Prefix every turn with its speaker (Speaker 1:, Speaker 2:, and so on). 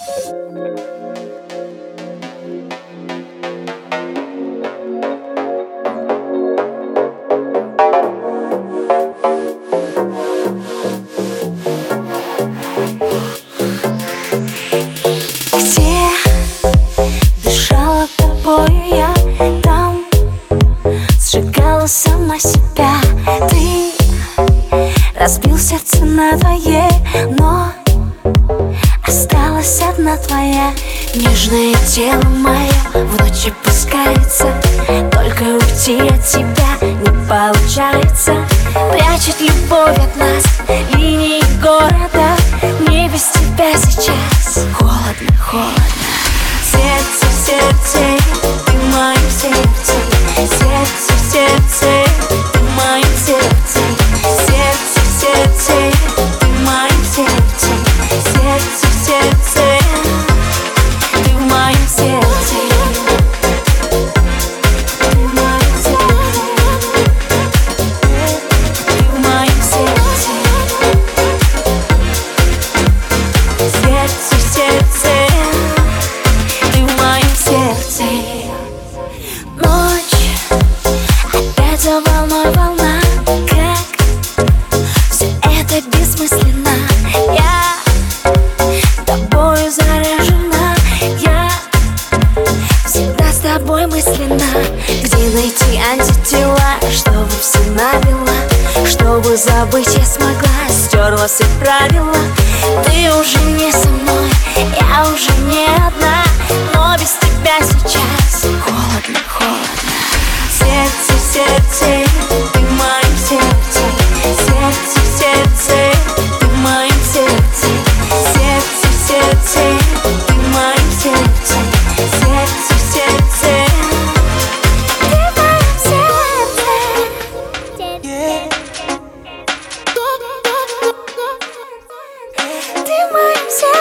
Speaker 1: Где дышала тобою я, там сжигала сама себя. Ты разбил сердце надвое, но осталась одна твоя. Нежное тело мое в ночи пускается, только уйти от тебя не получается. Прячет любовь от нас линии города. Мне без тебя сейчас холодно, холодно. Сердце в сердце, ты в моем сердце. Сердце в сердце, ты в моем сердце. Сердце в сердце, ты в моем сердце. Сердце в сердце, ты в моем сердце. Ты в моем сердце. Ты в моем сердце. Сердце в сердце, ты в моем сердце. Ночь опять за волной волна. Как все это бессмысленно. Я тобою заражена. Я всегда с тобой мысленно. Где найти антитела, чтобы все навела, чтобы забыть я смогла, стерла все правила. Ты уже не со мной, я уже не одна, но без тебя сейчас холодно, холодно. Сердце в сердце, ты в моем сердце. Сердце в сердце, ты в моем сердце. Сердце в сердце, ты в моем сердце. Сердце в сердце, ты в моем сердце. Ты в моем сердце.